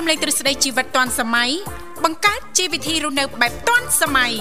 នៃទ្រឹស្ដីជីវិតទាន់សម័យបង្កើតជីវវិធីរស់នៅបែបទាន់សម័យ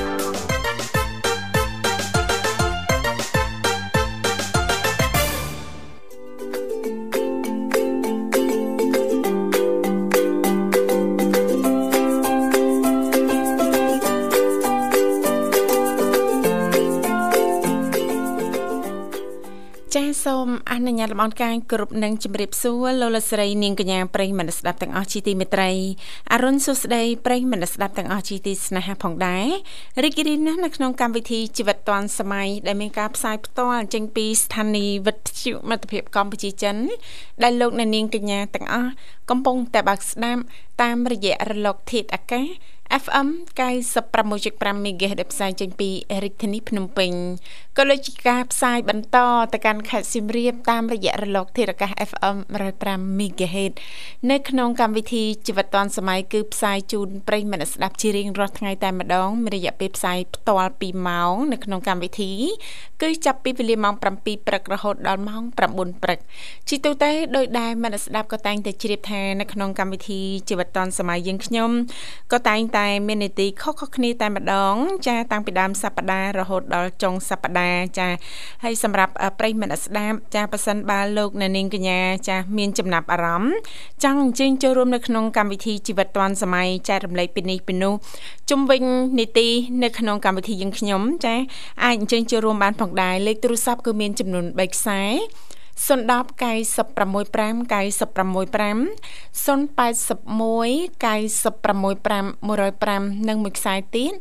ចាសសូមអនុញ្ញាតលំអរកាយគ្រប់នឹងជម្រាបសួរលោកលោកស្រីនាងកញ្ញាប្រិយមិត្តស្ដាប់ទាំងអស់ជាទីមេត្រីអរុនសុស្ដីប្រិយមិត្តស្ដាប់ទាំងអស់ជាទីស្នេហាផងដែររីករាយណាស់នៅក្នុងកម្មវិធីជីវិតទាន់សម័យដែលមានការផ្សាយផ្ទាល់ចេញពីស្ថានីយ៍វិទ្យុមិត្តភាពកម្ពុជាចិនដែលលោកអ្នកនាងកញ្ញាទាំងអស់កំពុងតែបើកស្ដាប់តាមរយៈរលកធាតុអាកាសFM 96.5 MHz ដែលផ្សាយចេញពីរាជធានីភ្នំពេញក៏ដូចជាការផ្សាយបន្តទៅកាន់ខេត្តសៀមរាបតាមរយៈរលកធាតុអាកាស FM 105 MHz នៅក្នុងកម្មវិធីជីវិតឌွန်សម័យគឺផ្សាយជូនប្រិយមិត្តស្ដាប់ជារៀងរាល់ថ្ងៃតែម្ដងមានរយៈពេលផ្សាយផ្ទាល់2ម៉ោងនៅក្នុងកម្មវិធីគឺចាប់ពីវេលាម៉ោង7ព្រឹករហូតដល់ម៉ោង9ព្រឹកជាទូទៅដោយដែលមិត្តស្ដាប់ក៏តែងតែជ្រាបថានៅក្នុងកម្មវិធីជីវិតឌွန်សម័យយើងខ្ញុំក៏តែងតែមាននីតិខុសៗគ្នាតែម្ដងចាតាំងពីដើមសប្ដាហ៍រហូតដល់ចុងសប្ដាហ៍ចាហើយសម្រាប់ប្រិយមិត្តស្ដាប់ចាប៉ះសិនបើលោកអ្នកនាងកញ្ញាចាមានចំណាប់អារម្មណ៍ចង់អញ្ជើញចូលរួមនៅក្នុងកម្មវិធីជីវិតឌွန်សម័យចែករំលែកពីនេះពីនោះជុំវិញនីតិនៅក្នុងកម្មវិធីយើងខ្ញុំចាអាចអញ្ជើញចូលរួមបានផងដែរលេខទូរស័ព្ទគឺមានចំនួន3ខ្សែ010 965 965 081 965 105និងមួយខ្សែទៀត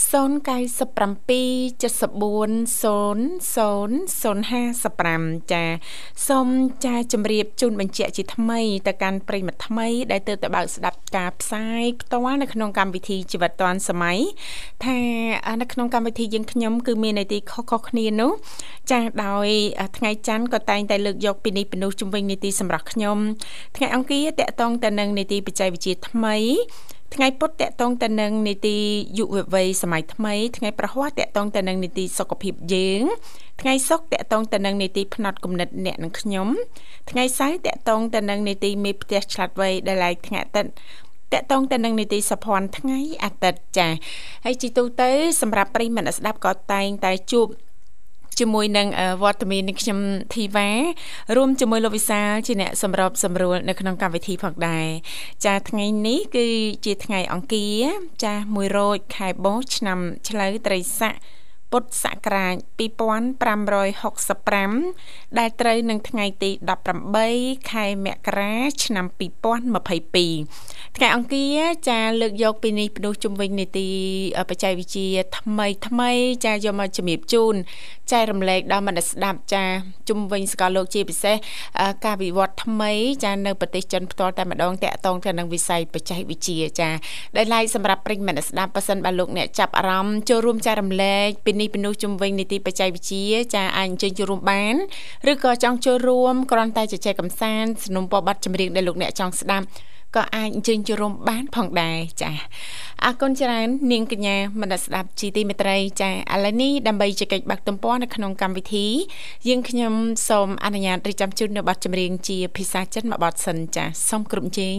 097 74 00 055ចាសូមចាជម្រាបជូនបញ្ជាក់ជាថ្មីទៅកាន់ប្រិយមិត្តថ្មីដែលទើបតែបើកស្ដាប់ការផ្សាយផ្ទាល់នៅក្នុងកម្មវិធីជីវិតឌွန်សម័យថានៅក្នុងកម្មវិធីយើងខ្ញុំគឺមាននីតិខុសៗគ្នានោះចាដោយថ្ងៃច័ន្ទក៏តែងតែលើកយកពីនេះពីនោះជុំវិញនីតិសម្រាប់ខ្ញុំថ្ងៃអង្គារតកតងទៅនឹងនីតិបច្ចេកវិទ្យាថ្មីថ្ងៃពុធតកតងទៅនឹងនីតិយុវវ័យសម័យថ្មីថ្ងៃប្រហ័សតកតងទៅនឹងនីតិសុខភាពយើងថ្ងៃសុក្រតកតងទៅនឹងនីតិផ្នែកគំនិតអ្នកនិងខ្ញុំថ្ងៃសៅរ៍តកតងទៅនឹងនីតិមេផ្ទះឆ្លាតវៃដែលឡែកថ្ងៃអាទិត្យតកតងទៅនឹងនីតិសភ័ណ្ឌថ្ងៃអាទិត្យចាហើយជីទូទៅសម្រាប់ប្រិយមិត្តស្ដាប់ក៏តែងតែជួបជាមួយនឹងវត្តមាននឹងខ្ញុំធីវ៉ារួមជាមួយលោកវិសាលជាអ្នកសម្របសម្រួលនៅក្នុងកម្មវិធីផងដែរចាថ្ងៃនេះគឺជាថ្ងៃអង្គារចា1រោចខែបោះឆ្នាំឆ្លូវត្រីស័កពុទ្ធសករាជ2565ដែលត្រូវនឹងថ្ងៃទី18ខែមករាឆ្នាំ2022ថ្ងៃអង្គារចាលើកយកពីនេះពីនោះជុំវិញនីតិបច្ចេកវិទ្យាថ្មីចាយកមកជំរាបជូនចែករំលែកដល់មិត្តស្ដាប់ចាជុំវិញសកលលោកជាពិសេសការវិវត្តថ្មីចានៅប្រទេសចិនផ្ទាល់តែម្ដងតាក់ទងទៅនឹងវិស័យបច្ចេកវិទ្យាចាដែលឡែកសម្រាប់ប្រិយមិត្តស្ដាប់ប៉ះសិនបើលោកអ្នកចាប់អារម្មណ៍ចូលរួមចែករំលែកពីនេះពីនោះជុំវិញនីតិបច្ចេកវិទ្យាចាអាចអញ្ជើញចូលរួមបានឬក៏ចង់ចូលរួមគ្រាន់តែជជែកកម្សាន្តสนับสนุนបទចម្រៀងដែលលោកអ្នកចង់ស្ដាប់ក៏អាចអញ្ជើញចូលរួមបានផងដែរចាអរគុណច្រើននាងកញ្ញាមនស្ដាប់ជីទីមេត្រីចាឥឡូវនេះដើម្បីជែកបាក់ទំព័រនៅក្នុងកម្មវិធីយើងខ្ញុំសូមអនុញ្ញាតរៀបចំជូននៅបទចម្រៀងជាភាសាចិនមួយបទសិនចាសូមគ្រប់ជេង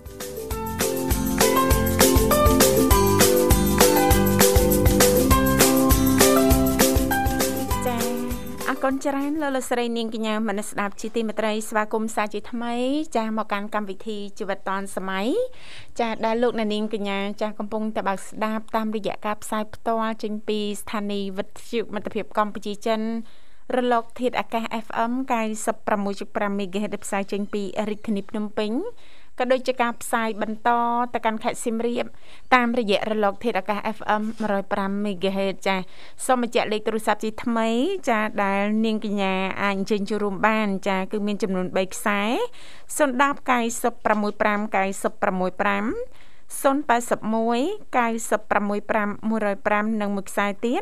អរគុណច្រើនលោកស្រីនាងកញ្ញាមនស្ដាប់ជាទីមេត្រីស្វាគមន៍សាជាថ្មីចាស់មកកាន់កម្មវិធីជីវិតឌွန်សម័យចាស់ដែលលោកនាងកញ្ញាចាស់កំពុងតែបើកស្ដាប់តាមរយៈការផ្សាយផ្ទាល់ចេញពីស្ថានីយ៍វិទ្យុមិត្តភាពកម្ពុជាចិនរលកធាតុអាកាស FM 96.5 MHz ផ្សាយចេញពីរាជធានីភ្នំពេញក៏ដូចជាការផ្សាយបន្តទៅកាន់ខេត្តសៀមរាបតាមរយៈរលកធាតុអាកាស FM 105 MHz ចាសូមបញ្ជាក់លេខទូរស័ព្ទជាថ្មីចាដែលនាងកញ្ញាអាចអញ្ជើញចូលរួមបានចាគឺមានចំនួន3ខ្សែ010 965 965 081 965 105និងមួយខ្សែទៀត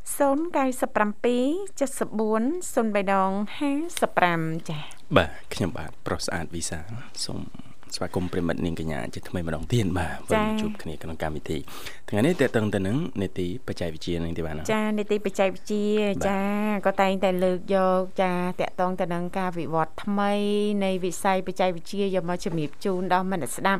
097 74 0355ចាបាទខ្ញុំបាទប្រុសស្អាតវិសាសូមស្វាគមន៍ប្រិមិត្តនាងកញ្ញាជាថ្មីម្ដងទៀតបាទវិលជួបគ្នាក្នុងកម្មវិធីថ្ងៃនេះតេតឹងទៅនឹងនីតិបច្ចេកវិទ្យានឹងទេបាទចានីតិបច្ចេកវិទ្យាចាក៏តែងតែលើកយកចាតេតឹងទៅនឹងការវិវត្តថ្មីនៃវិស័យបច្ចេកវិទ្យាយកមកជំរាបជូនដល់មិត្តស្ដាប់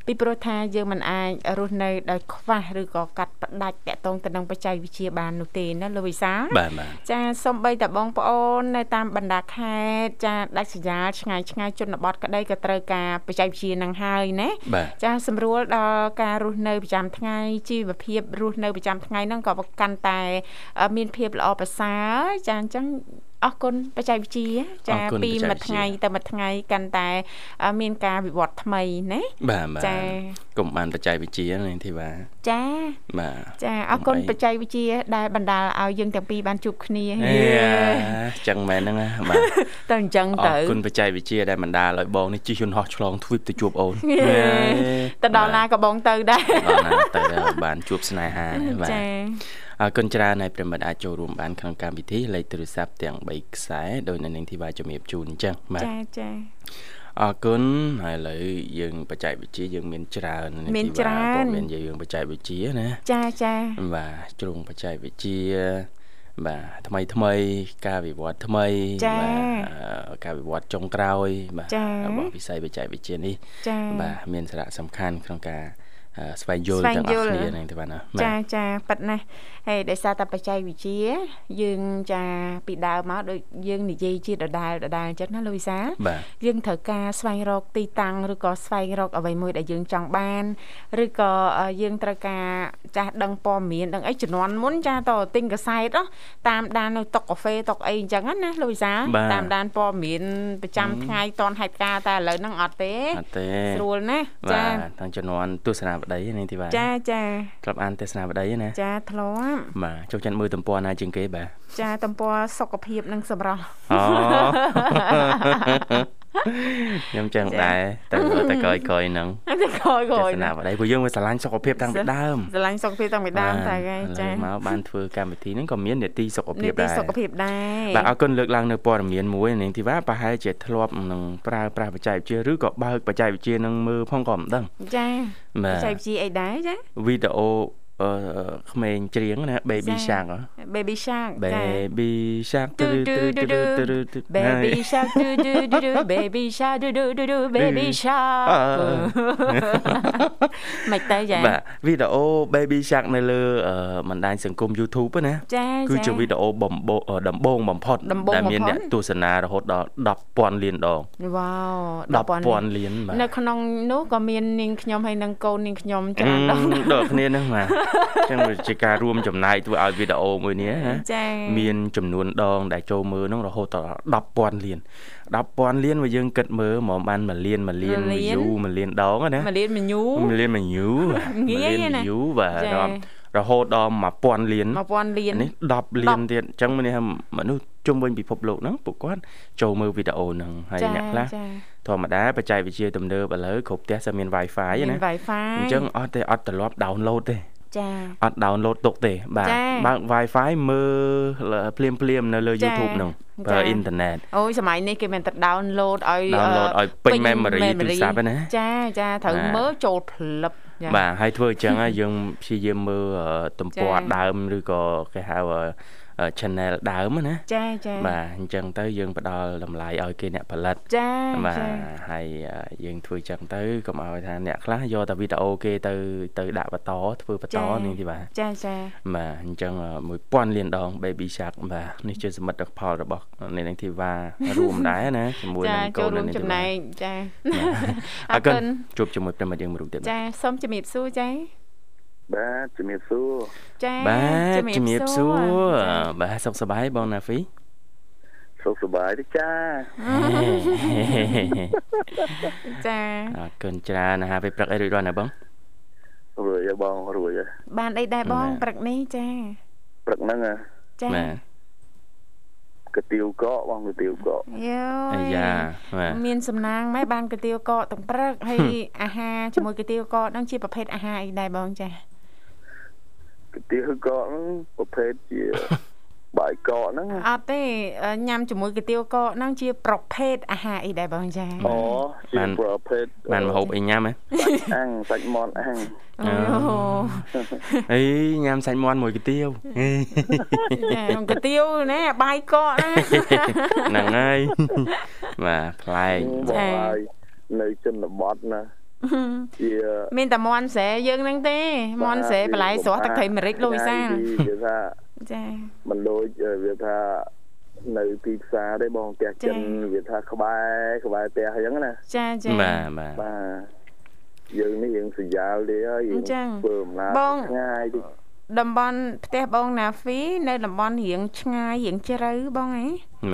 ពីព្រោះថាយើងមិនអាចរស់នៅដោយខ្វះឬក៏កាត់ផ្ដាច់តាក់ទងទៅនឹងបច្ចេកវិទ្យាបាននោះទេណាលោកវិសាលចាសូម្បីតែបងប្អូននៅតាមបណ្ដាខេត្តចាដាច់ស្រយាលឆ្ងាយជនបទក្តីក៏ត្រូវការបច្ចេកវិទ្យានឹងហើយណាចាសម្រួលដល់ការរស់នៅប្រចាំថ្ងៃជីវភាពរស់នៅប្រចាំថ្ងៃហ្នឹងក៏កាន់តែមានភាពល្អប្រសើរចាអញ្ចឹងអរគុណបច្ចេកវិទ្យាចាពីមួយថ្ងៃទៅមួយថ្ងៃកាន់តែមានការវិវត្តថ្មីណាបាទចាកុំបានបច្ចេកវិទ្យានេះធីវ៉ាចាបាទចាអរគុណបច្ចេកវិទ្យាដែលបណ្ដាលឲ្យយើងទាំងពីរបានជួបគ្នាអញ្ចឹងមែនហ្នឹងបាទទៅអញ្ចឹងទៅអរគុណបច្ចេកវិទ្យាដែលបណ្ដាលឲ្យបងនេះជិះយន្តហោះឆ្លងទ្វីបទៅជួបអូនទៅដល់ណាក៏បងទៅដែរដល់ណាទៅបានជួបស្នេហាបាទចាអរគុណច្រើនហើយប្រិមិត្តអាចចូលរួមបានក្នុងកម្មវិធីលេខទូរស័ព្ទទាំង3ខ្សែដោយនៅនឹងធីវ៉ាជំរាបជូនអញ្ចឹងបាទចាអរគុណហើយឥឡូវយើងបច្ចេកវិទ្យាយើងមានច្រើនមានច្រើនមានយើងបច្ចេកវិទ្យាណាចាបាទជ្រុងបច្ចេកវិទ្យាបាទថ្មីការវិវត្តថ្មីបាទការវិវត្តចុងក្រោយបាទរបស់វិស័យបច្ចេកវិទ្យានេះបាទមានសារៈសំខាន់ក្នុងការស្វែងយល់ទាំងអស់គ្នាហ្នឹងទេបាទណាចាប៉ិតណាស់ហើយដោយសារតែបច្ចេកវិទ្យាយើងចាពីដើមមកដូចយើងនិយាយជាដដែលអញ្ចឹងណាលោកវិសាយើងត្រូវការស្វែងរកទីតាំងឬក៏ស្វែងរកអ្វីមួយដែលយើងចង់បានឬក៏យើងត្រូវការចាស់ដឹងព័ត៌មានដឹងអីជំនាន់មុនចាតទិញកាសែតតាមដាននៅតុកកាហ្វេតុកអីអញ្ចឹងណាលោកវិសាតាមដានព័ត៌មានប្រចាំថ្ងៃតនហេតុការតែឥឡូវហ្នឹងអត់ទេស្រួលណាចាតាមជំនាន់ទស្សនាបដីនេះទីបាទចាធ្លាប់អានទស្សនាបដីណាចាធ្លាប់បាទចូលចិត្តមើលទំព័រណាជាងគេបាទចាទំព័រសុខភាពនិងសម្រស់ខ្ញុំចឹងដែរទៅក្រោយហ្នឹងទៅក្រោយទស្សនាបដីព្រោះយើងវាស្រឡាញ់សុខភាពតាំងពីដើមស្រឡាញ់សុខភាពតាំងពីដើមតែចាមកបានធ្វើកម្មវិធីហ្នឹងក៏មាននីតិសុខភាពដែរបាទអរគុណលើកឡើងនៅព័ត៌មានមួយនាងធីវ៉ាប្រហែលជាធ្លាប់នឹងប្រើប្រាស់បច្ចេកវិទ្យាឬក៏បើកបច្ចេកវិទ្យានឹងមើលផងក៏មិនដឹងចាបច្ចេកវិទ្យាអីដែរចាវីដេអូក្មេងច្រៀងណា Baby Shark Baby Shark Baby Shark Baby Shark Baby Shark Baby Shark មិនទៅចាបាទវីដេអូ Baby Shark នៅលើបណ្ដាញសង្គម YouTube ណាគឺជាវីដេអូដំបូងបំផុតដែលមានអ្នកទស្សនារហូតដល់ 10,000 លានដងវ៉ាវ 10,000 លានបាទនៅក្នុងនោះក៏មាននាងខ្ញុំហើយនិងកូននាងខ្ញុំច្រើនដល់គ្នាហ្នឹងបាទចឹងវាជាការរួមចំណែកធ្វើឲ្យវីដេអូមួយនេះណាមានចំនួនដងដែលចូលមើលនោះរហូតដល់ 10,000 លាន 10,000 លានបើយើងគិតមើលមកបាន1លានview 1លានដងណា 1លានview ងាយណាបាទរហូតដល់ 1000 លាននេះ10លានទៀតអញ្ចឹងមនុស្សជុំវិញពិភពលោកហ្នឹងពួកគាត់ចូលមើលវីដេអូហ្នឹងហើយអ្នកខ្លះធម្មតាបច្ចេកវិទ្យាទំនើបឥឡូវគ្រប់ផ្ទះមាន Wi-Fi ណាអញ្ចឹងអត់ត្រឡប់ download ទេអត់ download ទុកទេបាទបើក Wi-Fi មើលភ្លាមនៅលើ YouTube ហ្នឹងប្រើអ៊ីនធឺណិតអូយសម័យនេះគេមិនទៅ download ឲ្យពេញ memory ទូរស័ព្ទណាចាត្រូវមើលចូលផ្លឹបបាទហើយធ្វើអញ្ចឹងយើងព្យាយាមមើលទំព័រដើមឬក៏គេហៅchannel ដើមណាបាទអញ្ចឹងទៅយើងផ្ដល់តម្លៃឲ្យគេអ្នកផលិតបាទហើយយើងធ្វើចឹងទៅកុំឲ្យថាអ្នកខ្លះយកតែវីដេអូគេទៅដាក់បន្តធ្វើបន្តនេះទីបាទចាបាទអញ្ចឹង 1000 លានដង Baby Shark បាទនេះជាសមិទ្ធផលរបស់នាងធីវ៉ារួមដែរណាជាមួយនឹងកូននាងធីវ៉ាចាអរគុណជួបជាមួយប្រិមត្តយើងមួយរូបទៀតចាសូមជំរាបសួរចាបាទជំរាបសួរចាបាទជំរាបសួរបាទសុខសប្បាយបងណាហ្វីសុខសប្បាយទេចាចាអរគុណច្រើនណាស់ពេលព្រឹកអីរួចរាល់ណាបងរួចហើយបងរួចហើយបានអីដែរបងព្រឹកនេះចាព្រឹកហ្នឹងចាកាទៀវកកបងកាទៀវកកអាយ៉ាមានសំណាងម៉េចបានកាទៀវកកទាំងព្រឹកហើយអាហារជាមួយកាទៀវកកហ្នឹងជាប្រភេទអាហារអីដែរបងចាកាទៀវកកហ្នឹងប្រភេទជាបាយកកហ្នឹងអត់ទេញ៉ាំជាមួយកាទៀវកកហ្នឹងជាប្រភេទអាហារអីដែរបងចាអូជាប្រភេទបានម្ហូបអីញ៉ាំហ៎សាច់មាន់អាំងអីញ៉ាំសាច់មាន់មួយកាទៀវកាទៀវណាបាយកកហ្នឹងហើយបាទប្លែកចានៅជនបទណាមានតែមន់ស្រែយើងហ្នឹងទេមន់ស្រែបន្លែស្រស់ទឹកត្រីអាមេរិកលោកវិសាលវាថាចាមិនដូចវាថានៅទីផ្សារទេបងផ្ទះចិនវាថាក្បែរផ្ទះអញ្ចឹងណាចាបាទយើងនេះយើងសយ៉ាលទេហើយយើងធ្វើអំណាចឆ្ងាយតិចតំបន់ផ្ទះបងណាហ្វីនៅតំបន់រៀងឆ្ងាយរៀងជ្រៅបងហ៎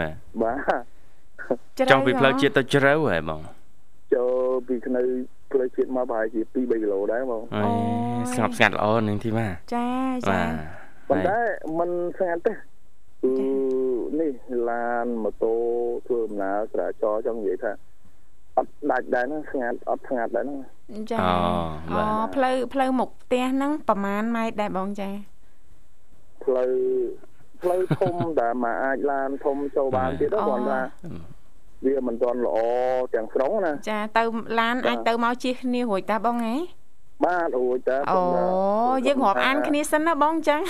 បាទចង់ពីផ្លូវជាតិទៅជ្រៅហ៎បងចូលពីនៅផ្លូវជាតិមកប្រហែលជា2-3 គីឡូដែរបងស្ងប់ស្ងាត់ល្អនឹងទីម៉ាចាប៉ុន្តែมันស្ងាត់ទេនេះឡានម៉ូតូធ្វើដំណើរចរាចរណ៍ចង់និយាយថាអត់ដាច់ដែរណាស្ងាត់អត់ស្ងាត់ដែរណាចាផ្លូវមុខផ្ទះហ្នឹងប្រហែលម៉ែត្រដែរបងចាផ្លូវធំតែមកអាចឡានធំចូលបានទៀតគាត់ថាវាមិនទាន់ល្អទាំងស្រុងណាចាទៅឡានអាចទៅមកជិះគ្នារួចតាបងហ៎បាទរួចតាអូយើងរាប់អានគ្នាសិនណាបងចឹង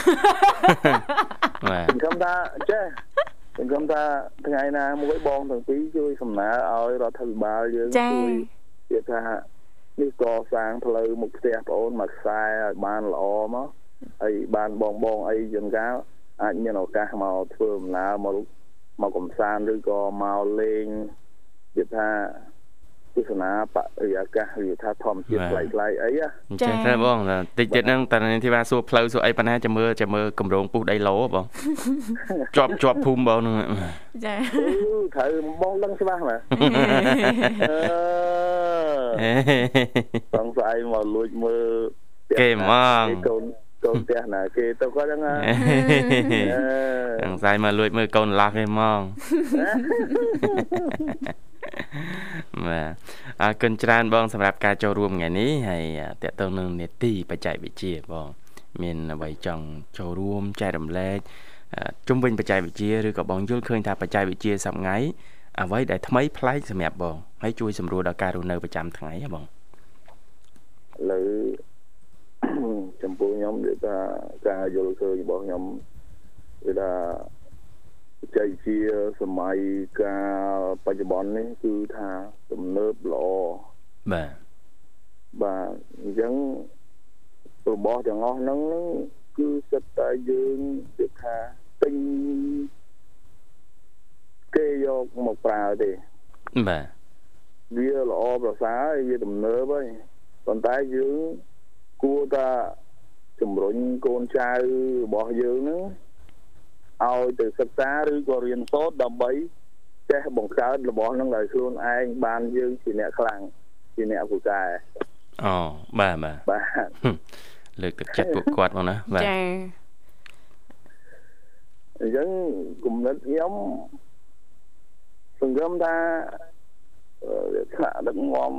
ខ្ញុំថាចេះខ្ញុំថាថ្ងៃណាមួយបងទាំងពីរជួយសំណើឲ្យរដ្ឋាភិបាលយើងជួយនិយាយថានេះកសាងផ្លូវមុខផ្ទះបងអូនមកខ្សែឲ្យបានល្អមកហើយបានបងអីយ៉ាងកាលអាចមានឱកាសមកធ្វើដំណើរមកកំសាន្តឬក៏មកលេងនិយាយថាទស្សនាបរិយាកាសវាថាធម្មជាតិប្លែកអីចា៎បងតិចទៀតហ្នឹងតើនាងធីវ៉ាសួរផ្លូវសួរអីប៉ុណ្ណាចាំមើលកម្រងពុះដីឡូបងជាប់ភូមិបងហ្នឹងចាត្រូវបងដឹងច្បាស់ណាបងស្អីមកលួចមើលគេហ្មងកូនផ្ទះណាគេទៅគាត់ហ្នឹងសង្ស័យមកលួចមើលកូនឡាស់គេហ្មងបាទអរគុណច្រើនបងសម្រាប់ការចូលរួមថ្ងៃនេះហើយតកតងនឹងនេតិបច្ចេកវិទ្យាបងមានអ្វីចង់ចូលរួមចែករំលែកជុំវិញបច្ចេកវិទ្យាឬក៏បងយល់ឃើញថាបច្ចេកវិទ្យាសប្តាហ៍ថ្ងៃអ្វីដែលថ្មីប្លែកសម្រាប់បងហើយជួយសម្រួលដល់ការរស់នៅប្រចាំថ្ងៃហ៎បងលើចំពោះខ្ញុំនិយាយថាការយល់ឃើញរបស់ខ្ញុំគឺថាបច្ចេកវិទ្យាសម័យកាលបច្ចុប្បន្ននេះគឺថាទំនើបល្អបាទអញ្ចឹងរបស់ទាំងអស់ហ្នឹងគឺសិតតែយើងនិយាយថាទិញគេយកមកប្រើទេបាទវាល្អប្រសើរវាទំនើបហើយប៉ុន្តែយើងគួរតែជំរុញកូនចៅរបស់យើងហ្នឹងឲ្យទៅសិក្សាឬក៏រៀនសូត្រដើម្បីចេះបង្កើតរបស់ហ្នឹងដោយខ្លួនឯងបានយើងជាអ្នកខ្លាំងជាអ្នកពូកែអូបាទលើកទឹកចិត្តពួកគាត់មកណាបាទចាអញ្ចឹងគំនិតខ្ញុំសង្ឃឹមថាថ្នាក់ដឹកនាំ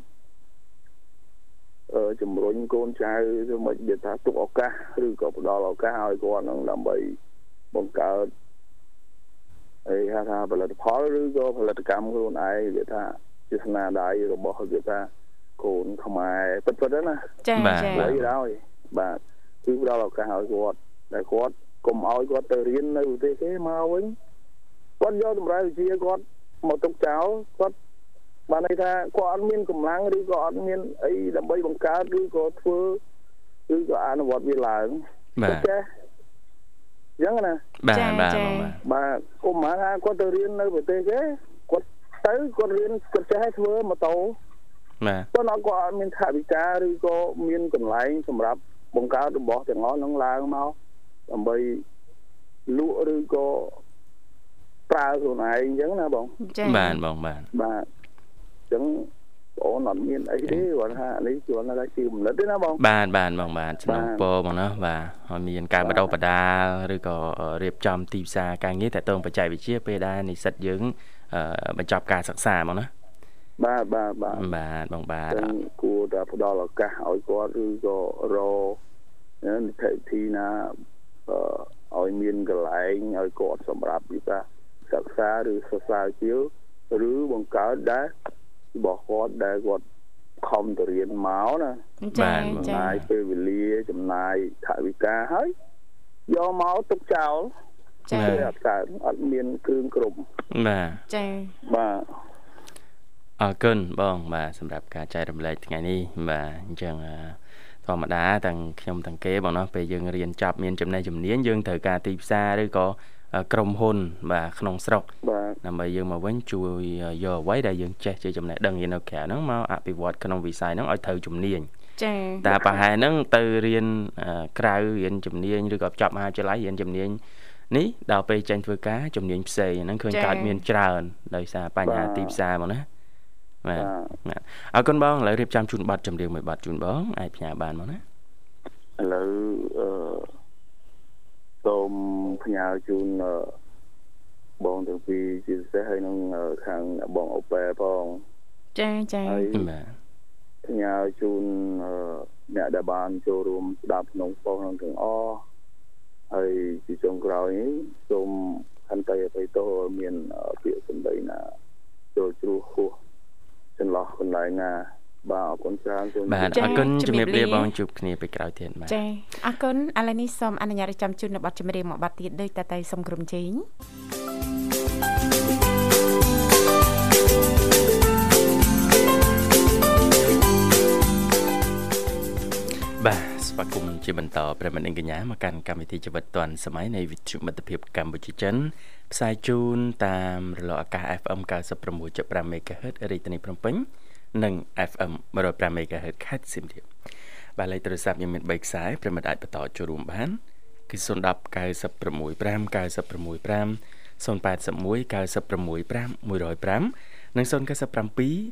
ជំរុញកូនចៅទៅមកនិយាយថាទុកឱកាសឬក៏ផ្ដល់ឱកាសឲ្យគាត់ហ្នឹងដើម្បីបង្កើតហើយថាផលិតផលឬក៏ផលិតកម្មខ្លួនឯងនិយាយថាជាស្នាដៃរបស់និយាយថាកូនខ្មែរពិតៗណាចាហើយបាទគឺផ្ដល់ឱកាសឲ្យគាត់តែគាត់កុំឲ្យគាត់ទៅរៀននៅប្រទេសគេមកវិញគាត់យកតម្រូវវិជ្ជាគាត់មកទុកចោលគាត់បានន័យថាគាត់អត់មានកម្លាំងឬក៏អត់មានអីដើម្បីបង្កើតឬក៏ធ្វើឬក៏អនុវត្តវាឡើងបាទយ៉ាងណាបាទកុំថាគាត់ទៅរៀននៅប្រទេសគេគាត់ទៅគាត់រៀនគាត់ចេះឲ្យធ្វើម៉ូតូបាទគាត់អត់មានថវិកាឬក៏មានកន្លែងសម្រាប់បង្កើតរបស់ទាំងអស់ហ្នឹងឡើងមកដើម្បីលក់ឬក៏ប្រើខ្លួនឯងអញ្ចឹងណាបងបាទបងបាទអញ្ចឹងបងអត់មានអីទេគាត់ថានេះជួនថាជាគំនិតទេណាបងបាទបងបាទស្នងពរបងណាបាទហើយមានការបដិបដាឬក៏រៀបចំទីផ្សារការងារតទៅបច្ចេកវិទ្យាពេលដែលនិស្សិតយើងបញ្ចប់ការសិក្សាបងណាបាទបងបាទគួរតែផ្ដល់ឱកាសឲ្យគាត់ឬក៏រនិតិវិធីណាឲ្យមានកន្លែងឲ្យគាត់សម្រាប់វិសាសិក្សាឬសិក្សាជាឬបង្កើតដែររបស់គាត់ដែលគាត់ខំទៅរៀនមកណាបាទចំណាយពេលវេលាចំណាយថវិកាហើយយកមកទុកចោលចាអត់កើតអត់មានគ្រឿងគ្រប់បាទចាបាទគុណបងបាទសម្រាប់ការចែករំលែកថ្ងៃនេះបាទអញ្ចឹងធម្មតាទាំងខ្ញុំទាំងគេបងពេលយើងរៀនចប់មានចំណេះជំនាញយើងត្រូវការទីផ្សារឬក៏ក្រុមហ៊ុនបាទក្នុងស្រុកដើម្បីយើងមកវិញជួយយកអ្វីដែលយើងចេះជាចំណេះដឹងនៅក្រៅហ្នឹងមកអភិវឌ្ឍក្នុងវិស័យហ្នឹងឲ្យត្រូវជំនាញចា៎តែប្រហែលហ្នឹងទៅរៀនក្រៅរៀនជំនាញឬក៏ចប់មហាវិទ្យាល័យរៀនជំនាញនេះដល់ពេលចេញធ្វើការជំនាញផ្សេងហ្នឹងឃើញកើតមានច្រើនដោយសារបញ្ហាទីផ្សារមកណាបាទអរគុណបងឥឡូវរៀបចំជូនប័ណ្ណចម្រៀងមួយប័ណ្ណជូនបងអាចផ្ញើបានមកណាឥឡូវសូមផ្ញើជូនបងទាំងពីរជាពិសេសហើយនឹងខាងបងអូប៉ែផងចាចាបាទផ្ញើជូនអ្នកដែលបានចូលរួមស្ដាប់ក្នុងប៉ុស្តិ៍នឹងទាំងអស់ហើយជាចុងក្រោយនេះសូមខន្តីអភ័យទោសមានពាក្យសម្ដីណាចូលជ្រុះហួសចន្លោះកន្លែងណាបាទអរគុណច្រើនបាទអរគុណជំរាបលាបងជួបគ្នាពេលក្រោយទៀតបាទចាអរគុណឥឡូវនេះសូមអនុញ្ញាតចាំជូននៅប័ណ្ណចម្រៀងមួយប័ណ្ណទៀតដោយតតែសូមក្រុមជេងបាទស្វាគមន៍ជាបន្តប្រិមត្តអង្គញ្ញាមកកាន់កម្មវិធីជីវិតឌွန်សម័យនៃវិទ្យុមិត្តភាពកម្ពុជាចិនផ្សាយជូនតាមរលកអាកាស FM 96.5 MHz រាជធានីភ្នំពេញនិង FM 105 MHz ខេត្តសៀមរាបបាទលេខទូរស័ព្ទយើងមាន3ខ្សែប្រិមត្តអាចបន្តចូលរួមបានគឺ010 965 965 081 965 105និង097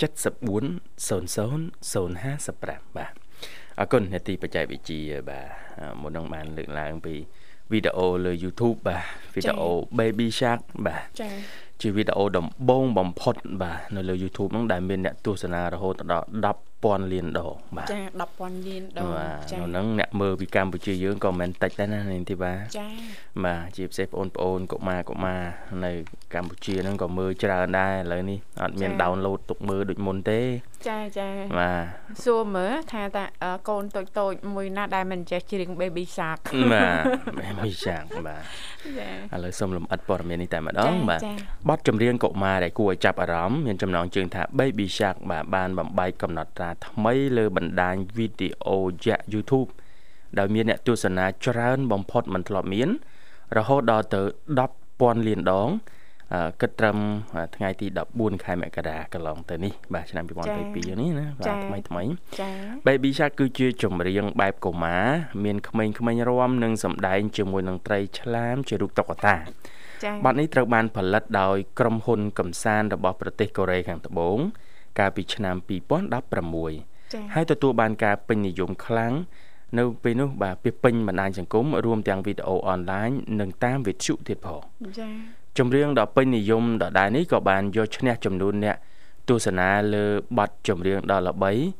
74 00 055បាទអរគុណអ្នកទីបច្ចេកវិទ្យាបាទមុននឹងបានលើកឡើងពីវីដេអូលើ YouTube បាទវីដេអូ Baby Shark បាទចា៎ជាវីដេអូដំបូងបំផុតបាទនៅលើ YouTube ហ្នឹងដែលមានអ្នកទស្សនារហូតដល់10,000 លានដងបាទចា10,000 លានដងចាហ្នឹងអ្នកមើលពីកម្ពុជាយើងក៏មិនតិចដែរណានាងធីបាចាបាទជាពិសេសបងប្អូនកុមារនៅកម្ពុជាហ្នឹងក៏មើលច្រើនដែរឥឡូវនេះអត់មាន download ទុកមើលដូចមុនទេចាបាទសួរមើលថាតើកូនតូចមួយណាដែលមិនចេះច្រៀង Baby Shark បាទ Baby Shark បាទចាឥឡូវសូមលម្អិតព័ត៌មាននេះតែម្ដងបាទបទចម្រៀងកុមារដែលគួរឲ្យចាប់អារម្មណ៍មានចំណងជើងថា Baby Shark បាទបានបំបែកកំណត់ត្រាថ្មីលើបណ្ដាញវីដេអូយ៉ាក់ YouTube ដែលមានអ្នកទស្សនាច្រើនបំផុតមិនធ្លាប់មានរហូតដល់ទៅ 10,000 លានដងគិតត្រឹមថ្ងៃទី14ខែមករាកន្លងទៅនេះបាទឆ្នាំ2022នេះណាបាទថ្មីចា៎ Baby Shark គឺជាចម្រៀងបែបកុមារមានក្មេងៗរាំនិងសម្ដែងជាមួយនឹងត្រីឆ្លាមជារូបតុក្កតាបទនេះត្រូវបានផលិតដោយក្រុមហ៊ុនកំសាន្តរបស់ប្រទេសកូរ៉េខាងត្បូងកាលពីឆ្នាំ2016ហើយទទួលបានការពេញនិយមខ្លាំងនៅពេលនោះបាទពីពេញបណ្ដាញសង្គមរួមទាំងវីដេអូអនឡាញនិងតាមវិទ្យុទៀតផងចា៎ចម្រៀងដ៏ពេញនិយមដដែលនេះក៏បានយកឈ្នះចំនួនអ្នកទស្សនាលើបទចម្រៀងដ៏ល្បី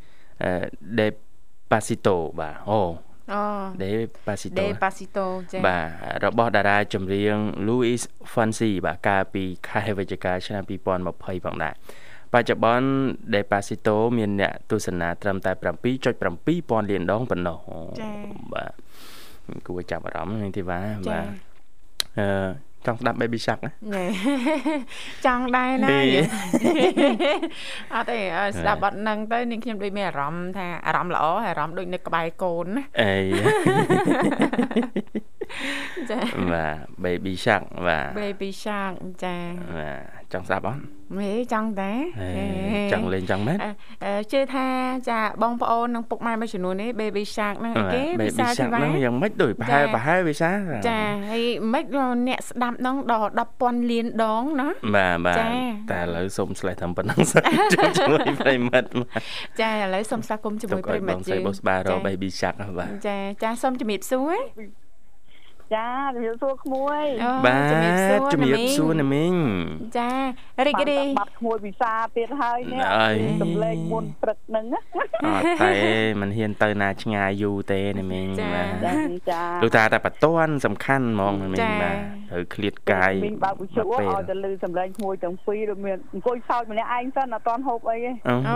Despacito បាទ Despacito ចា៎បាទរបស់តារាចម្រៀង Luis Fonsi បាទកាលពីខែវិច្ឆិកាឆ្នាំ2020ផងដែរបច្ចុប្បន្ន Despacito មានអ្នកទស្សនាត្រឹមតែ 7.7 លានដងប៉ុណ្ណោះបាទគួរចាប់អារម្មណ៍នេះទេបាទចង់ស្ដាប់ Baby Shark ណាចង់ដែរណាអត់ទេស្ដាប់បទហ្នឹងទៅនាងខ្ញុំដូចមានអារម្មណ៍ថាអារម្មណ៍ល្អអារម្មណ៍ដូចនៅក្បែរកូនណាអីចាបាទ Baby Shark បាទ Baby Shark ចាបាទចង់ស្ដាប់អត់ចង់តែចង់លេងចង់មែនជឿថាចាបងប្អូននិងពុកម៉ែមួយចំនួននេះ Baby Shark ហ្នឹងអីគេវិសាធីវ៉ាហ្នឹងយ៉ាងម៉េចដូចប្រហែលវិសាចាហើយម៉េចអ្នកស្ដាប់ហ្នឹងដល់10,000 លានដងណាបាទតែឥឡូវសូមស្លេះតាមប៉ុណ្ណឹងសិនជួយប្រិមិត្តចាឥឡូវសូមស្វាគមន៍ជាមួយប្រិមិត្តយើងបងស្បារ Baby Shark បាទចាសូមជំរាបសួរចាជំរាបសួរក្មួយបាទជំរាបសួរណាមីងចារីករាយបាត់ក្មួយវិសាទៀតហើយនេះសម្លេងមុនព្រឹកហ្នឹងអត់តែមិនហ៊ានទៅណាឆ្ងាយយូរទេណាមីងបាទចាលោកតាតែបតន់សំខាន់ហ្មងណាមីងបាទត្រូវឃ្លាតកាយមីងបើវិជុឲ្យទៅលឺសម្លេងក្មួយទាំងពីរដូចមានអង្គុយសោចម្នាក់ឯងសិនអត់តន់ហូបអីទេ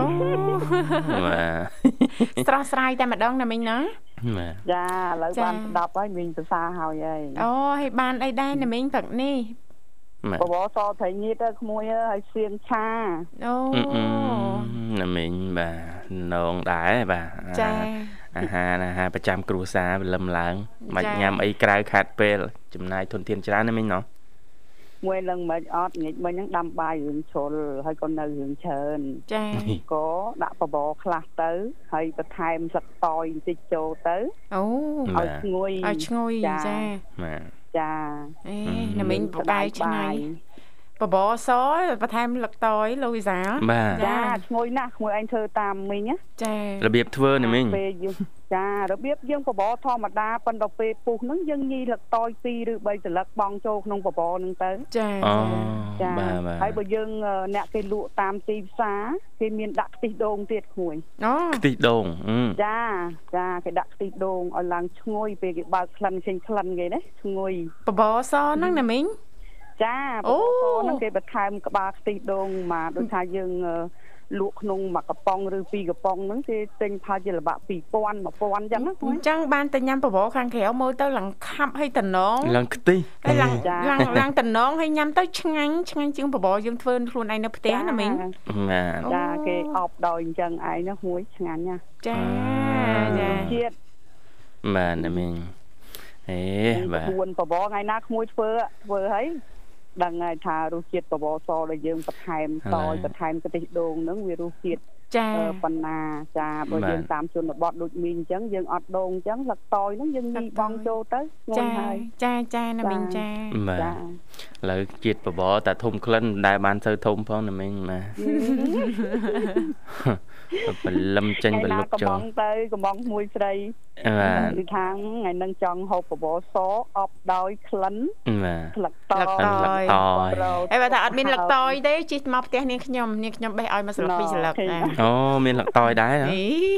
បាទស្រស់ស្រាយតែម្ដងណាមីងណាចាឥឡូវបានស្ដាប់ហើយមីងភាសាហើយហើយហើយបានអីដែរណាមីងព្រឹកនេះបបសត្រីញៀតក្មួយឲ្យសៀងឆាអូណាមីងបាទនងដែរបាទចាអាហារប្រចាំគ្រួសារព្រលឹមឡើងមិនញ៉ាំអីក្រៅខាត់ពេលចំណាយធនធានច្រើនណាមីងណោះមួយនឹងមិនអត់ងាយមិញហ្នឹងដាំបាយរឿងជ្រុលហើយក៏នៅរឿងច្រើនចាក៏ដាក់បបរខ្លះទៅហើយបន្ថែមស្លឹកតយបន្តិចចូលទៅអូឲ្យឈ្ងុយចាបាទចាណាមីងបបាយឆ្ងាញ់បបរសបន្ថែមលឹកតយលូវីសាចាឈ្ងុយណាស់ក្មួយឯងធ្វើតាមមីងណាចារបៀបធ្វើណាមីងចារបៀបយើងបបរធម្មតាប៉ុន្តែពេលពុះហ្នឹងយើងញីលឹកតយ2ឬ3សន្លឹកបងចូលក្នុងបបរហ្នឹងទៅចាហើយបើយើងអ្នកគេលក់តាមទីផ្សារគេមានដាក់ខ្ទិះដូងទៀតក្មួយខ្ទិះដូងចាគេដាក់ខ្ទិះដូងឲ្យឡើងឈ្ងុយពេលគេបើកក្លិនចេញក្លិនគេណាឈ្ងុយបបរសហ្នឹងណាមីងចាបបរសហ្នឹងគេបន្ថែមក្បាលខ្ទិះដូងមកដូចថាយើងលក់ក្នុងមួយកំប៉ុងឬ2កំប៉ុងហ្នឹងគេទិញផលជាល្បាក់2000 1000អញ្ចឹងណាអញ្ចឹងបានតែញ៉ាំបបរខាងក្រៅមើលទៅឡើងខាប់ហើយតំណងឡើងខ្ទិះហើយឡើងតំណងហើយញ៉ាំទៅឆ្ងាញ់ជាងបបរយើងធ្វើខ្លួនឯងនៅផ្ទះណាមីងចាគេអបដោយអញ្ចឹងឯងណាមួយឆ្ងាញ់ណាចាជាតិបាទណាមីងបាទ4បបរថ្ងៃណាក្មួយធ្វើហើយដឹងហើយថារសជាតិបបរសដែលយើងបន្ថែមបន្ថែមខ្ទិះដូងហ្នឹងវារសជាតិប៉ុណ្ណាចាបើយើងតាមជនបទដូចមីងអញ្ចឹងយើងអត់ដូងអញ្ចឹងស្លឹកតយហ្នឹងយើងញីបងចូលទៅងុយហើយចាណាមីងចាបាទឥឡូវជាតិបបរតែធំក្លិនមិនដែលបានទៅធំផងណាមីងបាទបលឹមចេញបលុកចូលកំងមួយស្រីគឺខាងថ្ងៃនឹងចង់ហូបបបរសអបដោយក្លិនស្លឹកតយហើយបើថាអត់មានលឹកតយទេជិះមកផ្ទះនាងខ្ញុំបេះឲ្យមកស្លឹក2ស្លឹកអូមានលឹកតយដែរណា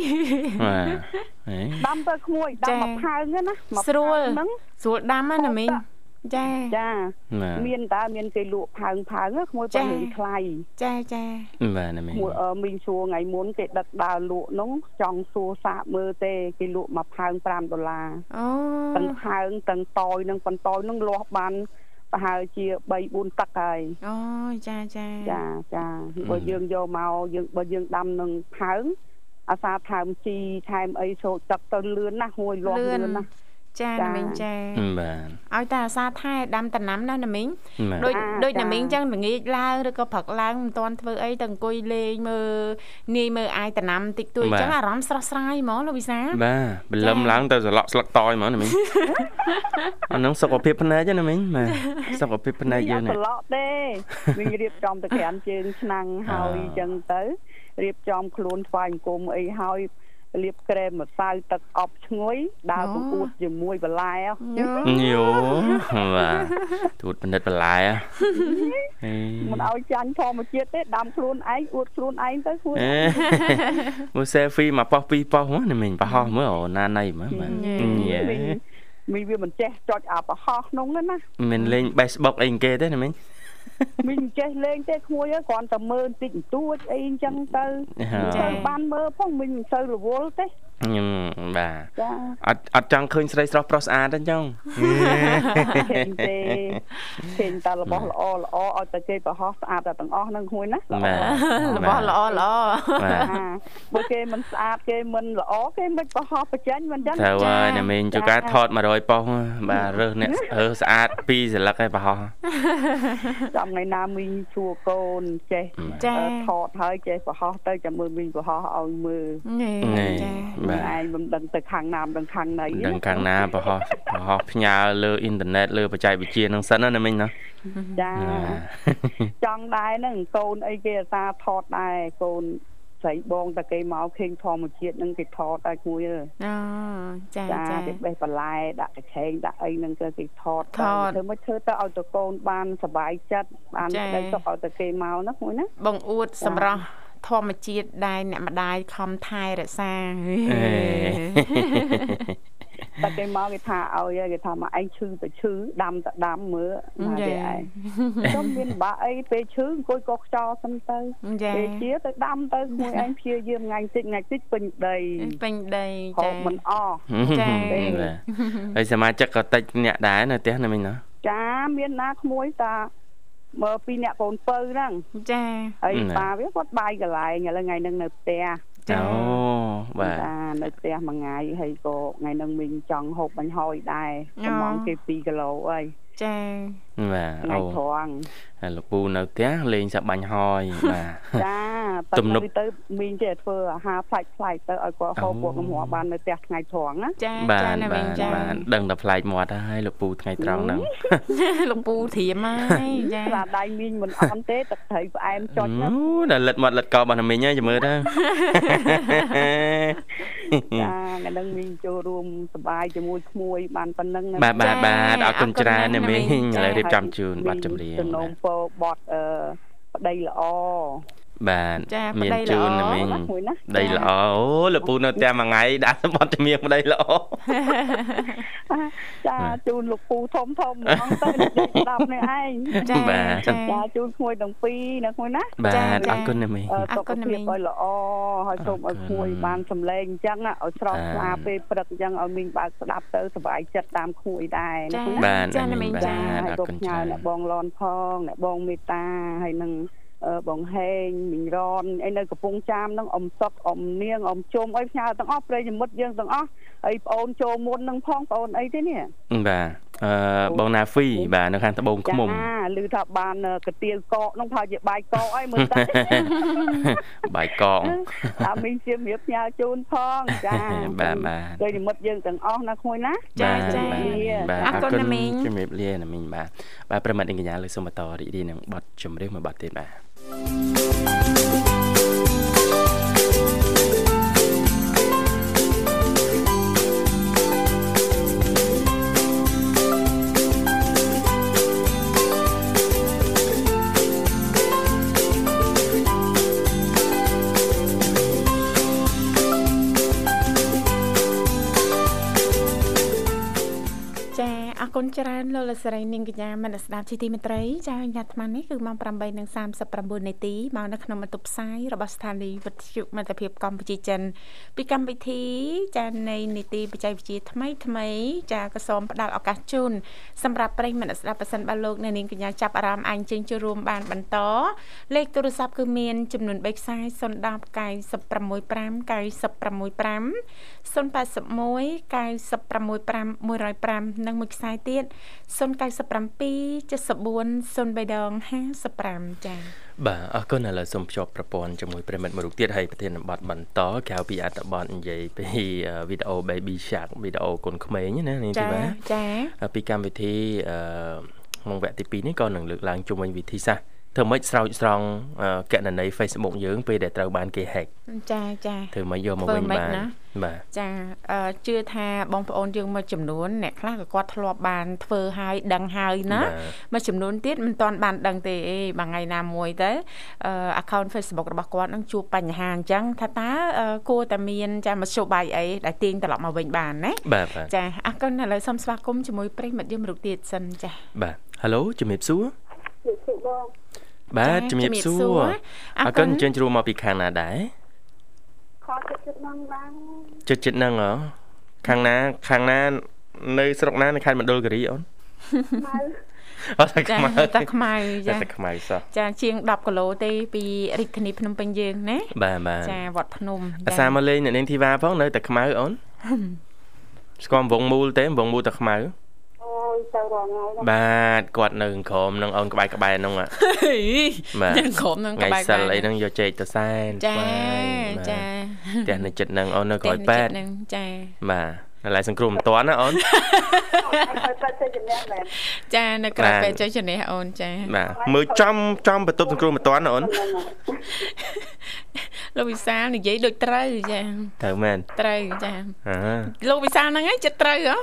ដាំទៅក្មួយដាំមកផើងណាស្រួលដាំណាមីងចាមានគេលក់ផើងក្មួយប៉ុណ្ណឹងថ្លៃចាបាទណាមីងមីងសួរថ្ងៃមុនគេដឹកដើរលក់នោះចង់សួរសាកមើលទេគេលក់មកផើង$5ទាំងផើងទាំងតយនឹងប៉ុន្តែនឹងលាស់បានប្រហែលជា3-4ទឹកហើយអូចាបើយើងយកមកបើយើងដាំនឹងផើងអាសាថែមជីថែមអីចូលទឹកទៅលឿនណាស់មួយលាស់លឿនណាស់ចាណាមីងចាបាទឲ្យតែអាសាថែដាំតំណាំណាណាមីងដូចណាមីងចឹងល្ងាចឡើងឬក៏ព្រឹកឡើងមិនទាន់ធ្វើអីតែអង្គុយលេងមើលអាយតំណាំតិចតួចចឹងអារម្មណ៍ស្រស់ស្រាយហ្មងលោកវិសាបាទបលឹមឡើងទៅស្លក់ស្លឹកតយហ្មងណាមីងអានោះសុខភាពភ្នែកណាមីងបាទសុខភាពភ្នែកយើងណាស្លក់ទេមីងរៀបចំទៅក្រានជើងឆ្នាំងហើយចឹងទៅរៀបចំខ្លួនថ្វាយអង្គមអីហើយលាបក្រែមម្សៅទឹកអប់ឈ្ងុយដើរបង្អួតជាមួយបន្លែយូបាទទូតបណ្ឌិតបន្លែមិនឲ្យចាញ់ធម្មជាតិទេដាំខ្លួនឯងអួតខ្លួនឯងទៅខ្លួនមើល selfie មកប៉ោះ2ប៉ោះណាមីងប្រហោះមើលអូណាណៃមើលបាទមីវាមិនចេះចុចអាប្រហោះក្នុងណាមិនលេង Facebook អីគេទេណាមីងមីងចេះលេងទេក្មួយគ្រាន់តែមើលបន្តិចបន្តួចអីអញ្ចឹងទៅបានមើលផងមីងមិនសូវរវល់ទេបាទអត់ចង់ឃើញស្រីស្រស់ប្រុសស្អាតទេចឹងឃើញតែរបស់ល្អឲ្យតែគេប្រហោះស្អាតតែទាំងអស់ហ្នឹងក្មួយណារបស់ល្អបើគេមិនស្អាតគេមិនល្អគេមិនប្រហោះបញ្ចេញមិនចឹងត្រូវហើយណាមីងជួការថត100ប៉ុសបាទរើសអ្នកស្អាត2សន្លឹកឲ្យប្រហោះចាំថ្ងៃណាមីងជួកូនចេះថតហើយចេះប្រហោះទៅចាំមើលមីងប្រហោះឲ្យមើលឯងមិនដឹងទៅខាងណាដឹងខាងណីដឹងខាងណាប្រហោះផ្ញើលើអ៊ីនធឺណិតលើបច្ចេកវិទ្យាហ្នឹងសិនណាមីងណាចាចង់ដែរហ្នឹងកូនអីគេអាសាថតដែរកូនស្រីបងតែគេមកឃើញធម្មជាតិហ្នឹងគេថតតែគួយចាគេបេះបន្លែដាក់កញ្ឆេងដាក់អីហ្នឹងគេថតធ្វើមកធ្វើទៅឲ្យតកូនបានសុបាយចិត្តបានได้សុខឲ្យតែគេមកណាគួយណាបងអួតសម្រាប់ធម្មជាតិដែរអ្នកម្ដាយខំថែរក្សាតែគេមកគេថាឲ្យគេថាមកឯងឈឺទៅឈឺដាំទៅដាំមើលមកគេឯងខ្ញុំមានបាក់អីពេលឈឺអង្គុយកោខ្ចោសិនទៅពេលជាទៅដាំទៅមួយឯងព្យាយាមថ្ងៃតិចពេញដីហូបមិនអស់ចាហើយសមាជិកក៏តិចអ្នកដែរនៅផ្ទះណាមិញណាចាមានណាក្មួយតាមើលពីអ្នកកូនពៅហ្នឹងចាហើយប៉ាវាគាត់បាយកន្លែងឥឡូវថ្ងៃហ្នឹងនៅផ្ទះអូបាទនៅផ្ទះមួយថ្ងៃហើយក៏ថ្ងៃហ្នឹងមីងចង់ហូបបាញ់ហយដែរប្រហែលគេ2គីឡូអីចាបាទថ្ងៃត្រង់ហើយលោកពូនៅផ្ទះលេងសាបាញ់ហយបាទចាទំនប់ទៅមីងចេះធ្វើអាហារផ្លែកៗទៅឲ្យគាត់ហូបពួកកំហួរបាននៅផ្ទះថ្ងៃត្រង់ណាចាចាណាមីងចាបាទដឹងតែផ្លែកមាត់ហើយលោកពូថ្ងៃត្រង់ហ្នឹងលោកពូធៀមហើយចាស្លាដៃមីងមិនអន់ទេទឹកត្រីផ្អែមចុចណាអូដល់លិតមាត់លិតករបស់មីងហើយមើលទៅចាថ្ងៃហ្នឹងមីងចូលរួមសប្បាយជាមួយក្មួយបានប៉ុណ្ណឹងណាបាទអរគុណច្រើនណាមីងឥឡូវរៀបចំជូនបាត់ចម្រៀងសំណូមពរបត់ប្តីល្អបាទមានជូនណាមីងប្តីល្អអូលោកពូនៅផ្ទះមួយថ្ងៃដាក់បត់ចម្រៀងប្តីល្អចាជូនលោកពូធំហ្មងទៅស្ដាប់នេះឯងចាជូនក្មួយទាំងពីរណាក្មួយណាបាទអរគុណណាមីងអរគុណណាមីងឲ្យល្អហើយសូមឲ្យក្មួយបានសម្លេងអញ្ចឹងឲ្យស្រស់ស្អាតពេលព្រឹកអញ្ចឹងឲ្យមីងបើកស្ដាប់ទៅសុបាយចិត្តតាមក្មួយដែរណាបាទចាណាមីងចាអរគុណច្រើនអ្នកបងលន់ផងអ្នកបងមេតាហើយនឹងបងហេងមីងរនអីនៅកំពង់ចាមហ្នឹងអ៊ំសុកអ៊ំនាងអ៊ំជុំអីផ្ញើទាំងអស់ប្រិយមិត្តយើងទាំងអស់ហើយប្អូនចូលមុននឹងផងប្អូនអីទេនេះបាទបងណាហ្វីបាទនៅខាងត្បូងឃ្មុំឮថាបានកាទៀវកកហ្នឹងថាជាបាយកកអីមើលតែបាយកកតាមមីងជម្រាបផ្ញើជូនផងចាបាទប្រិយមិត្តយើងទាំងអស់ណាក្មួយណាចាអរគុណណាមីងជម្រាបលាណាមីងបាទប្រិយមិត្តកញ្ញាលើសូមបន្តរីករាយនឹងបទចម្រៀងមួយបទទៀតបាទអរគុណច្រើនលោកលស្រីនាងកញ្ញាមនស្ដាប់ជីទីមេត្រីចាញ៉ាត់អាត្មានេះគឺម៉ោង 8:39 នាទីមកនៅក្នុងបន្ទប់ផ្សាយរបស់ស្ថានីយ៍វិទ្យុមិត្តភាពកម្ពុជាចិនពីកម្មវិធីចានៃនីតិបច្ចេកវិទ្យាថ្មីចាក៏សូមផ្ដល់ឱកាសជូនសម្រាប់ប្រិយមិត្តស្ដាប់ប៉ះសិនបើលោកនាងកញ្ញាចាប់អារម្មណ៍អាចជើញចូលរួមបានបន្តលេខទូរស័ព្ទគឺមានចំនួន3ខ្សែ010 965 965 081 965 105និងមួយខ្សែទៀត097 74 0355ចា៎បាទអរគុណឥឡូវសូមភ្ជាប់ប្រព័ន្ធជាមួយប្រិមិត្តមួយរូបទៀតហើយប្រធានបទបន្តក្រៅពីអត្ថបទនិយាយពីវីដេអូ Baby Shark វីដេអូកូនក្មេងណានាងធីវ៉ាចា៎ពីកម្មវិធីក្នុងវគ្គទី2នេះក៏នឹងលើកឡើងជុំវិញវិធីសាស្ត្រធ្វើម៉េចស្រោចស្រង់កណន័យ Facebook យើងពេលដែលត្រូវបានគេhack ចាធ្វើម៉េចយកមកវិញបានបាទចាជឿថាបងប្អូនយើងមួយចំនួនអ្នកខ្លះក៏គាត់ធ្លាប់បានធ្វើហើយដឹងហើយណាមួយចំនួនទៀតមិនទាន់បានដឹងទេមួយថ្ងៃណាមួយទៅaccount Facebook របស់គាត់នឹងជួបបញ្ហាអញ្ចឹងថាតើគួរតែមានចាមធ្យោបាយអីដែលទាញត្រឡប់មកវិញបានណាចាអរគុណឥឡូវសូមស្វាគមន៍ជាមួយប្រិយមិត្តយើងរូបទៀតសិនចាបាទ Halo ជំរាបសួរបាទជំរាបសួរអរគុណអញ្ជើញជួបមកពីខាងណាដែរខោចិត្តនឹងបានចិត្តនឹងហ៎ខាងណានៅស្រុកណានៅខេត្តមណ្ឌលគិរីអូនអត់តែខ្មៅចាតែខ្មៅសោះចាជាង10គីឡូទេពីរាជធានីភ្នំពេញយើងណាបាទចាវត្តភ្នំអាសាមកលេងអ្នកនាងធីវ៉ាផងនៅតែខ្មៅអូនស្គាល់វងមូលទេវងមូលតែខ្មៅទៅរងហើយបាទគាត់នៅក្រោមនឹងអូនក្បែរហ្នឹងបាទក្រោមនឹងក្បែរសិលអីហ្នឹងយកចេកទៅសែនចាផ្ទះនៅចិត្តហ្នឹងអូននៅក្រោយប៉ែតចាបាទនៅឡើយសង្គ្រោះមិនតាន់ណាអូនចានៅក្រៅពេទ្យចុះជំនះអូនចាបាទមើលចំបន្ទប់សង្គ្រោះមិនតាន់ណាអូនលោកវិសាលនិយាយដូចត្រូវចាត្រូវមែនត្រូវចាលោកវិសាលហ្នឹងឯងចិត្តត្រូវហ៎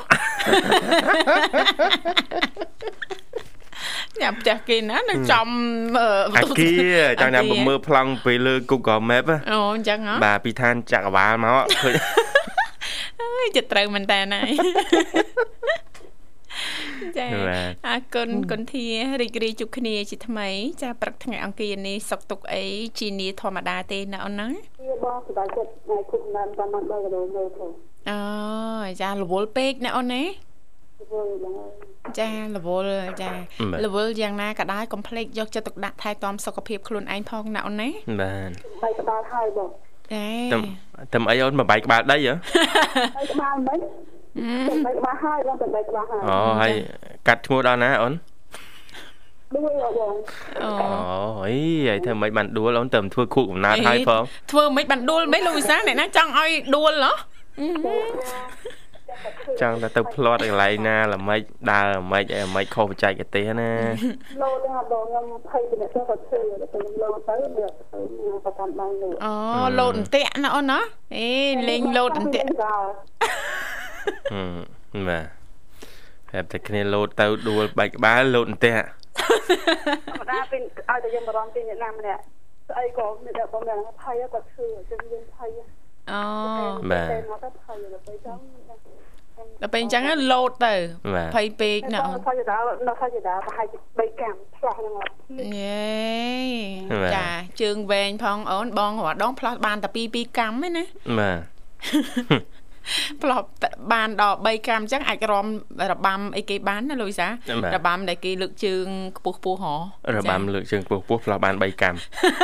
ញ៉ាំផ្ទះគេណានៅចំអាគារចង់ញ៉ាំមើលប្លង់ពីលើ Google Map អូអញ្ចឹងហ៎បាទពីឋានចក្រវាលមកឃើញអើយចិត្តត្រូវមែនតើណាចាអរគុណគុនធារីករាយជួបគ្នាជាថ្មីចាព្រឹកថ្ងៃអង្គារនេះសុខទុក្ខអីជីនីធម្មតាទេណាអូនណាបងសប្បាយចិត្តថ្ងៃគុំណានតាមដល់ដល់ទៅអូចារវល់ពេកណាអូនណាចារវល់ចារវល់យ៉ាងណាក៏ដោយកុំភ្លេចយកចិត្តទុកដាក់ថែទាំសុខភាពខ្លួនឯងផងណាអូនណាបាទបាយក្បាលហើយបងតែអីអូនបាយក្បាលដីហ៎បាយក្បាលមិនបាយក្បាលហើយបងបាយក្បាលហើយអូហើយកាត់ឈ្មោះដល់ណាអូនដួលបងអូអីហើយធ្វើមិនបានដួលអូនទៅធ្វើខួបកំណើតហើយផងធ្វើមិនបានដួលមិនលោកវិសាអ្នកណាចង់ឲ្យដួលហ៎ចង់ទៅផ្្លាត់កន្លែងណាល្មិចដើរល្មិចអីល្មិចខុសបច្ចេកទេសណាលោទៅបងខ្ញុំ20នាក់ទៅគាត់ធ្វើទៅខ្ញុំលោទៅប្រកាន់បានលោកអូលោតអន្ទាក់ណាអូនណាអេលេងលោតអន្ទាក់បាទប្រាប់តែគ្នាលោតទៅដួលបែកក្បាលលោតអន្ទាក់ធម្មតាពេលឲ្យតែយើងបារម្ភពីអ្នកណាម្នាក់ស្អីក៏មានតែបងហ្នឹងភ័យគាត់ធ្វើចឹងយើងភ័យអូបាទដល់ពេលអញ្ចឹងលោតទៅភ័យពេកណាអូនភ័យដល់ប្រហែលជា3កាំផ្លោះហ្នឹងយេចាជើងវែងផងអូនបងរដងផ្លោះបានតែ2កាំទេណាបាទផ្លោះបានដល់3កាំអញ្ចឹងអាចរំរបាំអីគេបានណាលូយសារបាំដែលគេលើកជើងខ្ពស់ហ៎របាំលើកជើងខ្ពស់ផ្លោះបាន3កាំ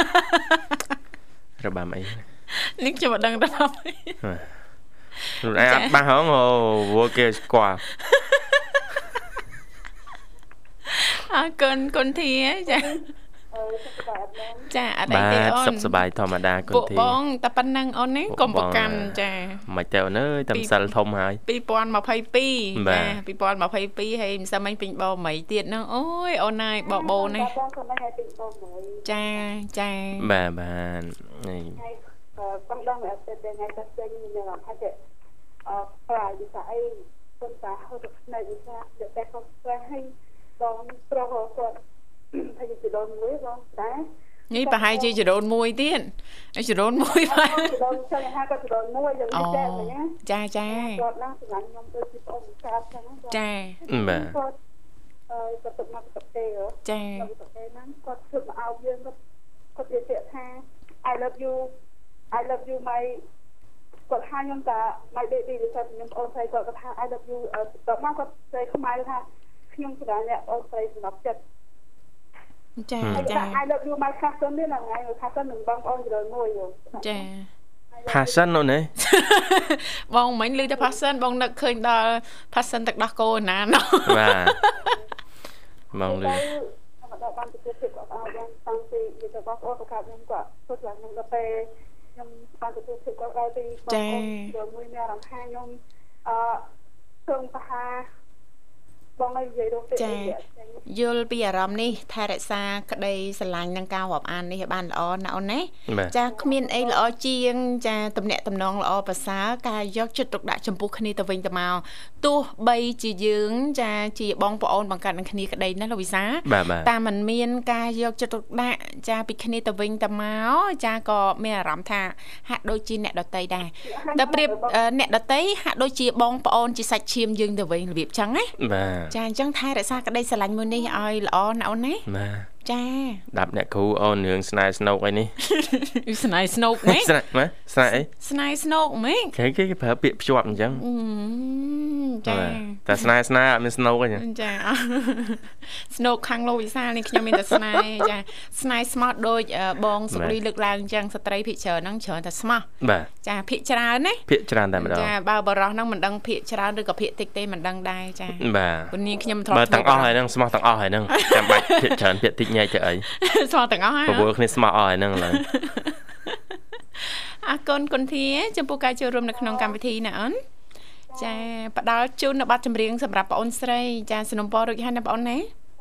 របាំអីនេះខ្ញុំមិនដឹងរបាំអីខ្លួនឯងអត់បាសហងវល់គេស្គាល់អរគុណគុនធាចាចាអត់អីទេអូនសុខសប្បាយធម្មតាគុនធាបងតែប៉ុណ្ណឹងអូនណាកុំប្រកាន់ចាមិនទៅអូនអើយតែម្សិលធំហើយ 2022ចា2022ហើយមិនសិនមិញពេញបោមីទៀតហ្នឹងអូយអូនណាយបបោនេះចាចាបាទបាទនេះបងដឹងតែថ្ងៃទៅចេញមានអាថាប្រាយវិសាអីប៉ុន្តែហៅទៅនៅវិសាដែលតែគាត់ស្គាល់ឲ្យបងប្រុសគាត់ហើយជីដូនមួយបងតែនេះប្រហែលជាជីដូនមួយទៀតជីដូនមួយបាទជីដូនចឹងហៅគាត់ជីដូនមួយយ៉ាងនេះតែណាចាចាគាត់ណាសម្រាប់ខ្ញុំទៅជាបងកើតចឹងចាបាទគាត់គាត់ទៅមកប្រទេសចាប្រទេសហ្នឹងគាត់ធ្វើមកអោបយើងគាត់និយាយថា I love you my គាត់ថាខ្ញុំតា my baby គាត់ខ្ញុំអូនស្រីគាត់ថា I love you តបមកគាត់ស្រីខ្មែរថាខ្ញុំស្ដាយអ្នកអូនស្រីសម្រាប់ចិត្តចាចា I love you my cousin នេះថ្ងៃ cousin នឹងបងប្អូនច្រើនមួយចា Passion នោះណាបងមិញឮតែ Passion បងនឹកឃើញដល់ Passion ទឹកដោះគោណាណោះបាទបងឮដល់បានទទួលភាពអត់យ៉ាងតាំងពីវាទៅបងប្អូនប្រកាសខ្ញុំគាត់ធ្វើឡើងខ្ញុំដល់ពេលខ្ញុំបានទទួលភាពគាត់ដល់ពីបងប្អូនមួយមានអារម្មណ៍ថាខ្ញុំព្រមប្រហាបងនិយាយទៅចាយល់ពីអារម្មណ៍នេះថែរក្សាក្តីស្រឡាញ់និងការរាប់អាននេះឲ្យបានល្អណាអូនណាចាគ្មានអីល្អជាងចាតំណាក់តំណងល្អប្រសើរការយកចិត្តទុកដាក់ចំពោះគ្នាទៅវិញទៅមកទោះបីជាយើងចាជាបងប្អូនបង្កើតនឹងគ្នាក្តីណាលោកវិសាតែมันមានការយកចិត្តទុកដាក់ចាពីគ្នាទៅវិញទៅមកចាក៏មានអារម្មណ៍ថាហាក់ដូចជាអ្នកដតីដែរតែប្រៀបអ្នកដតីហាក់ដូចជាបងប្អូនជាសាច់ឈាមយើងទៅវិញរបៀបចឹងណាបាទចាអញ្ចឹងថែរក្សាក្តីស្រឡាញ់មួយនេះឲ្យល្អណាអូនណាបាទចាដាប់អ្នកគ្រូអូនរឿងស្នេហ៍ស្នូកអីនេះស្នេហ៍ស្នូកម៉េចស្នេហ៍ម៉េចស្នេហ៍អីស្នេហ៍ស្នូកម៉េចគេប្រើពាក្យភ្ជាប់អញ្ចឹងចាតែស្នេហ៍អត់មានស្នូកទេចាស្នូកខាងលោកវិសាលនេះខ្ញុំមានតែស្នេហ៍ចាស្នេហ៍ស្មោះដូចបងសុរីលើកឡើងអញ្ចឹងស្ត្រីភាគច្រើនហ្នឹងច្រើនតែស្មោះចាភាគច្រើនណាភាគច្រើនតែម្ដងចាបើបរោះហ្នឹងមិនដឹងភាគច្រើនឬក៏ភាគតិចទេមិនដឹងដែរចាបាទពលនាងខ្ញុំធ្លាប់បើទាំងអស់ហើយហ្នឹងស្មោះទាំងអស់ហើយហ្នឹងចាំបាច់ភាគច្រើនភាគតិចញែកទៅអីស្មោះទាំងអស់ហើយព្រោះគ្នាស្មោះអស់ហើយហ្នឹងឡើយអរគុណគុនធាចំពោះការចូលរួមនៅក្នុងកម្មវិធីណាអូនចាផ្ដល់ជូននៅប័ណ្ណចម្រៀងសម្រាប់បងអូនស្រីចាสนុំពររួចហើយណាបងអូនណា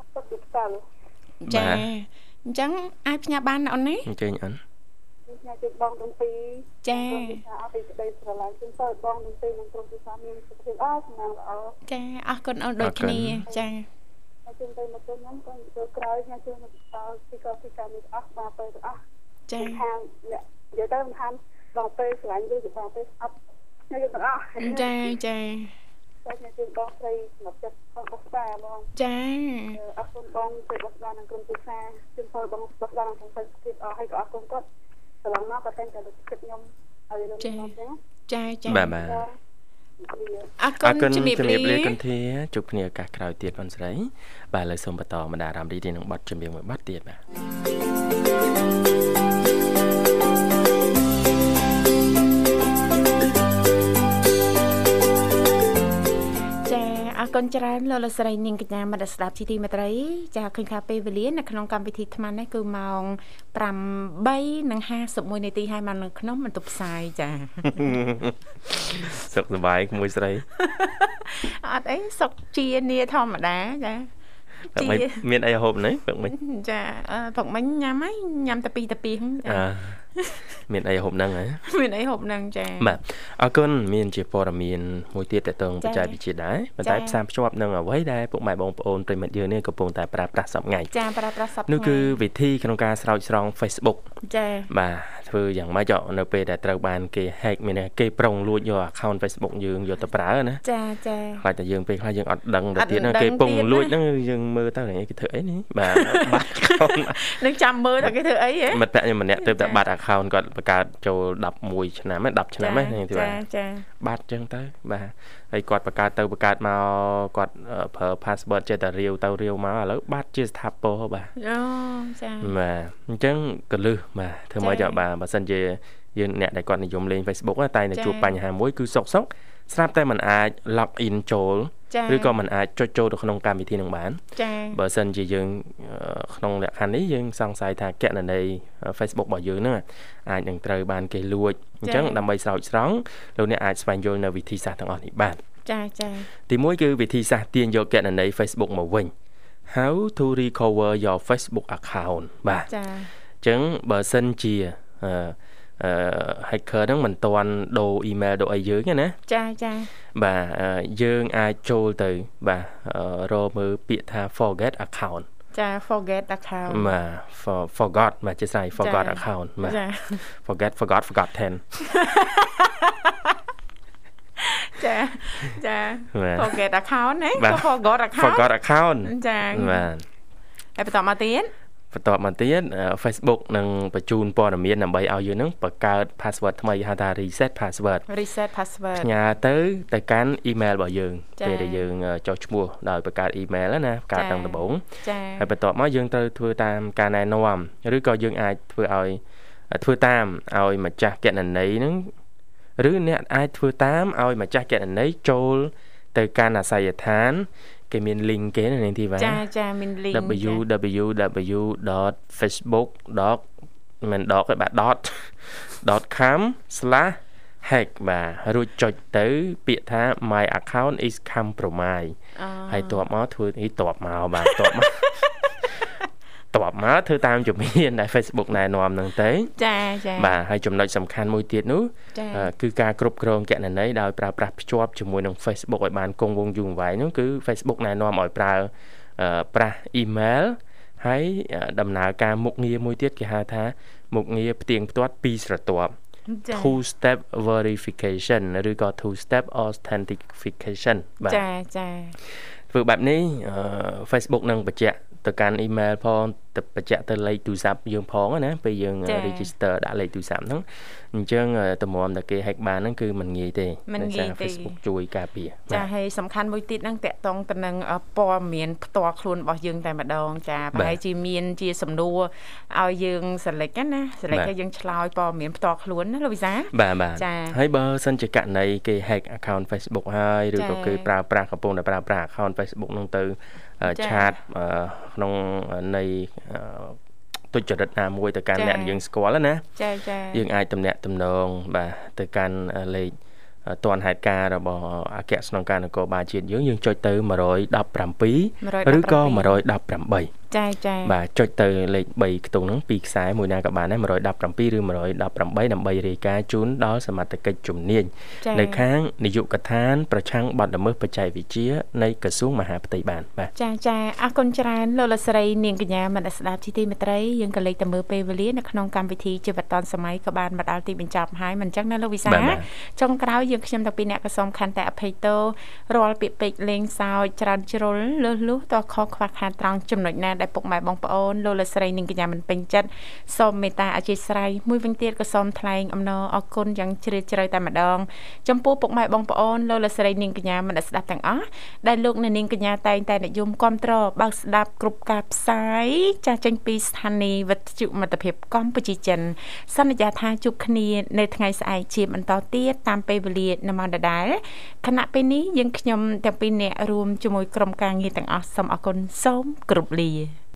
ចាអញ្ចឹងអាចផ្ញើបានណាអូនណាអញ្ចឹងអូនផ្ញើជូនបងទាំងពីរចាអរពីក្តីស្រឡាញ់ជូនទៅបងទាំងពីរនឹងក្រុមគ្រួសារមានសុខភាពអរសំណាងល្អចាអរគុណអូនដូចគ្នាចាជូនទៅមកជូនខ្ញុំក៏ទៅក្រោយញ៉ាំជូនមកដល់ពីក៏ពីការនេះអស់បាទទៅអស់ចាខាងនិយាយទៅមិនថាបងពេលស្រឡាញ់ឬបងពេលស្អប់ញ៉ាំទាំងអស់ចាចាតែញ៉ាំជូនបងស្រីសម្រាប់ចិត្តផងបងស្បាបងចាអរគុណបងជួយបោះដល់នឹងក្រុមគ្រួសារជូនផងបងបោះដល់នឹងសុខភាពអស់ហើយក៏អរគុណគាត់កន្លងមកក៏តែងតែលើកចិត្តខ្ញុំឲ្យរឿងនេះចាចាបាទអរគុណជំរាបលាកន្ធាជួបគ្នាឱកាសក្រោយទៀតបងស្រីបាទឥឡូវសូមបន្តបណ្ដាអារម្មណ៍រីករាយនឹងបទចម្រៀងមួយបទទៀតបាទអរគុណច្រើនលោកស្រីនាងកញ្ញាមនស្ដាប់ជីទីមេត្រីចាឃើញថាពេលវេលានៅក្នុងកម្មវិធីថ្មនេះគឺម៉ោង 8:51 នាទីហើយមកនៅក្នុងបន្ទប់ផ្សាយចាសុខសប្បាយក្មួយស្រីអត់អីសុខជានាធម្មតាចាមានអីហូបនេះព្រឹកមិញចាព្រឹកមិញញ៉ាំហើយញ៉ាំតែពីមានអីហូបហ្នឹងហ៎មានអីហូបហ្នឹងចាបាទអរគុណមានជាព័ត៌មានមួយទៀតតទៅបច្ចេកវិទ្យាដែរប៉ុន្តែផ្សារភ្ជាប់នឹងអ្វីដែលពុកម៉ែបងប្អូនប្រិមិត្តយើងនេះកំពុងតែប្រើប្រាស់សពថ្ងៃចាប្រើប្រាស់សពថ្ងៃនោះគឺវិធីក្នុងការស្រោចស្រង់ Facebook ចាបាទធ្វើយ៉ាងម៉េចនៅពេលដែលត្រូវបានគេ hack មានគេប្រុងលួចយក account Facebook យើងយកទៅប្រើណាចាខ្លាចតែយើងពេលខ្លះយើងអត់ដឹងទៅទៀតគេពងលួចហ្នឹងយើងមើលទៅគេធ្វើអីនេះបាទបាត់ account នឹងចាំមើលថាគេធ្វើអីហ៎មិត្តភក្តិខ្ញុំម្នាក់ទៅតែបាត់ account គាត់បង្កើតចូល11ឆ្នាំ10ឆ្នាំហ្នឹងទីបាទចាបាត់ចឹងទៅបាទហើយគាត់បង្កើតមកគាត់ប្រើ password ចេះតែរាវទៅរាវមកឥឡូវបាត់ជាស្ថាពរបាទអូចាបាទអញ្ចឹងកលឹះបាទធ្វើមកចាបាទបើសិនជាយើងអ្នកដែលគាត់និយមលេង Facebook តែតែជួបបញ្ហាមួយគឺសុកស្រាប់តែมันអាច log in ចូលឬក៏มันអាចចុចចូលទៅក្នុងកម្មវិធីនឹងបានចាបើសិនជាយើងក្នុងលក្ខខណ្ឌនេះយើងសង្ស័យថាគណនី Facebook របស់យើងហ្នឹងអាចនឹងត្រូវបានគេលួចអញ្ចឹងដើម្បីស្រោចស្រង់លោកអ្នកអាចស្វែងយល់នៅវិធីសាស្ត្រទាំងអស់នេះបានចាទី1គឺវិធីសាស្ត្រទាញយកគណនី Facebook មកវិញ How to recover your Facebook account បាទចាអញ្ចឹងបើសិនជាhacker ហ្នឹងមិនទាន់ដូរ email ដូរអីយើងណាចាបាទយើងអាចចូលទៅបាទរកមើលពាក្យថា forget account ចា forget account បាទ forgot បាទជាស្រ័យ forgot account បាទ forgot 10 ចា forget account ណា forgot account ចាបាទហើយបន្តមកទៀត Facebook នឹងបញ្ជូនព័ត៌មានដើម្បីឲ្យយើងនឹងបង្កើត password ថ្មីហៅថា reset password ផ្ញើទៅកាន់ email របស់យើងពេលដែលយើងចុះឈ្មោះដោយបង្កើត email ណាបង្កើតតាំងដំបូងហើយបន្ទាប់មកយើងត្រូវធ្វើតាមការណែនាំឬក៏យើងអាចធ្វើតាមឲ្យម្ចាស់គណនីហ្នឹងឬអ្នកអាចធ្វើតាមឲ្យម្ចាស់គណនីចូលទៅកាន់អាសយដ្ឋានគេមាន link គេនៅនេះទីបាទចាមាន link www.facebook.com/hack បាទរួចចុចទៅពាក្យថា my account is compromised ហើយតបមកធ្វើនេះតបមកបាទតបមកធ្វើតាមជំហានដែល Facebook ណែនាំហ្នឹងទៅចាបាទហើយចំណុចសំខាន់មួយទៀតនោះគឺការគ្រប់គ្រងគណនីដោយប្រើប្រាស់ភ្ជាប់ជាមួយនឹង Facebook ឲ្យបានគង់វង្សយូរអង្វែងនោះគឺ Facebook ណែនាំឲ្យប្រើប្រាស់ email ហើយដំណើរការមុខងារមួយទៀតគេហៅថាមុខងារផ្ទៀងផ្ទាត់2ស្រទាប់ two step verification ឬក៏ two step authentication បាទចាធ្វើបែបនេះ Facebook នឹងបញ្ជាក់ទៅកាន់ email ផងទៅបញ្ជាក់ទៅលេខទូរស័ព្ទយើងផងណាពេលយើង register ដាក់លេខទូរស័ព្ទហ្នឹងអញ្ចឹងតម្រាំតែគេ hack បានហ្នឹងគឺមិនងាយទេFacebook ជួយការពារចាហើយសំខាន់មួយទៀតហ្នឹងតកតងទៅនឹងព័ត៌មានផ្ទាល់ខ្លួនរបស់យើងតែម្ដងចាប្រហែលជាមានជាសំណួរឲ្យយើង select ណា select ឲ្យយើងឆ្លើយព័ត៌មានផ្ទាល់ខ្លួនណាលោកវិសាបាទចាហើយបើសិនជាករណីគេ hack account Facebook ហើយឬក៏គេប្រើប្រាស់កំពុងតែប្រើប្រាស់ account Facebook ហ្នឹងទៅឆាតក្នុងនៃទុច្ចរិតណាមួយទៅកាន់អ្នកយើងស្គាល់ណាយើងអាចទំនាក់ទំនងបាទទៅកាន់លេខទាន់ហេតុការរបស់អគ្គស្នងការនគរបាលជាតិយើងចុចទៅ117ឬក៏118 ចាបាទចុចទៅលេខ3ខ្ទង់ហ្នឹង2ខ្សែមួយណាក៏បានដែរ117ឬ118ដើម្បីរាយការណ៍ជូនដល់សមត្ថកិច្ចជំនាញនៅខាងនាយកដ្ឋានប្រឆាំងបទល្មើសបច្ចេកវិទ្យានៃក្រសួងមហាផ្ទៃបានបាទចាអរគុណច្រើនលោកលស្រីនាងកញ្ញាមនស្ដាប់ជីទីមេត្រីយើងក៏លេខទៅមើលពេលវេលានៅក្នុងកម្មវិធីជីវិតឌុនសម័យក៏បានមកដល់ទីបញ្ចប់ហើយមិនអញ្ចឹងណាលោកវិសាចុងក្រោយយើងខ្ញុំទាំងពីរអ្នកក៏សូមខន្តីអភ័យទោសរាល់ពាក្យពេចន៍លេងសើចច្រើនជ្រុលលើសលុះតខុសខ្វះខាតត្រង់ចំណុចណាដែលពុកម៉ែបងប្អូនលោកលោកស្រីនាងកញ្ញាមិនពេញចិត្តសូមមេត្តាអធិស្ឋានមួយវិញទៀតក៏សូមថ្លែងអំណរអគុណយ៉ាងជ្រាលជ្រៅតែម្ដងចំពោះពុកម៉ែបងប្អូនលោកលោកស្រីនាងកញ្ញាមិនស្ដាប់ទាំងអស់ដែលលោកនាងកញ្ញាតែងតែនិយមគាំទ្របើកស្ដាប់គ្រប់ការផ្សាយចាស់ចេញពីស្ថានីយ៍វិទ្យុមិត្តភាពកម្ពុជាចិនសន្យាថាជួបគ្នានៅថ្ងៃស្អែកជាបន្តទៀតតាមពេលវេលានៅម៉ោងដដែលខណៈពេលនេះយើងខ្ញុំទាំងពីរនាក់រួមជាមួយក្រុមការងារទាំងអស់សូមអរគុណសូមគោរពលា